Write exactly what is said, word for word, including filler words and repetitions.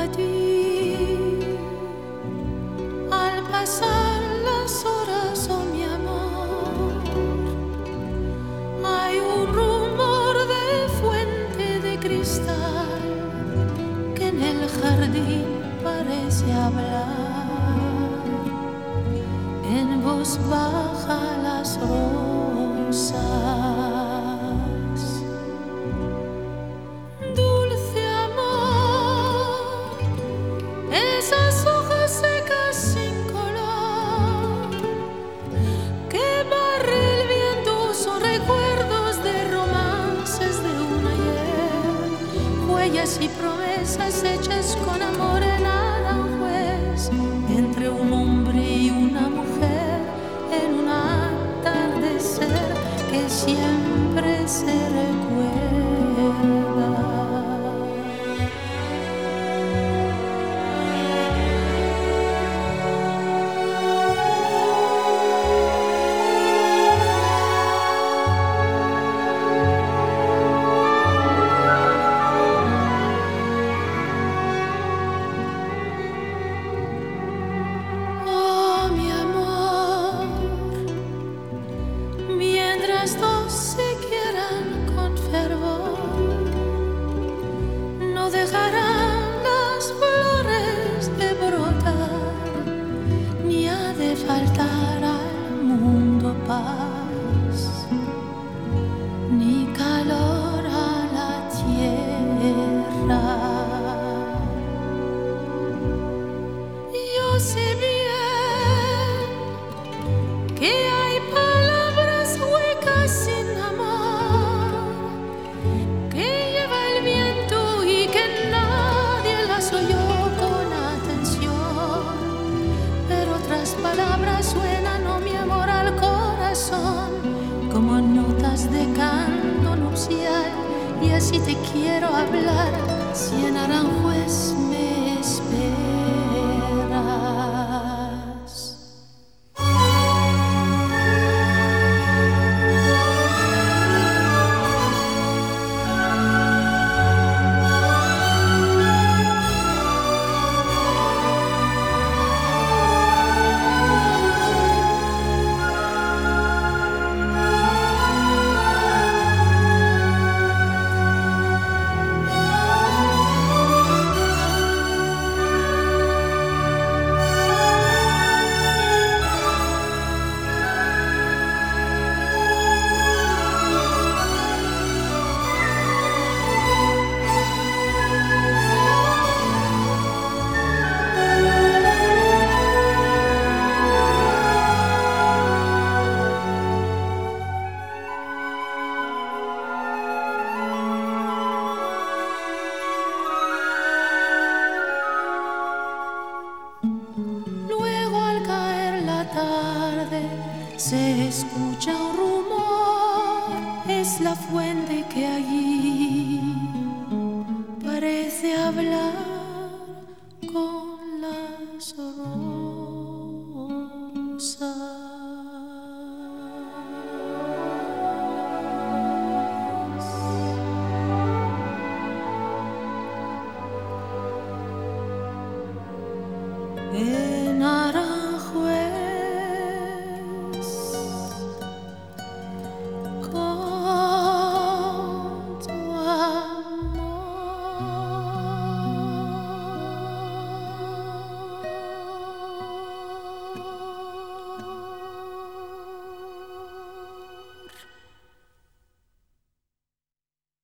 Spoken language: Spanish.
de ti. Al pasar las horas, oh mi amor, hay un rumor de fuente de cristal que en el jardín parece hablar en voz baja las rosas. Dulce amor, esas hojas secas sin color que barre el viento son recuerdos de romances de un ayer, huellas y promesas hechas con amor en Aranjuez, entre un hombre y una mujer en un atardecer que siempre se recuerda. Oh, mi amor, mientras dos se quieran con fervor, no dejarán las flores de brotar, ni ha de faltar al mundo paz, ni calor a la tierra. Yo sé bien que hay palabras huecas sin amor, que lleva el viento y que nadie las oyó con atención, pero otras palabras suenan, oh mi amor, al corazón como notas de canto nupcial, y así te quiero hablar si en Aranjuez me esperas. Luego al caer la tarde se escucha un rumor, es la fuente que allí parece hablar con las rosas.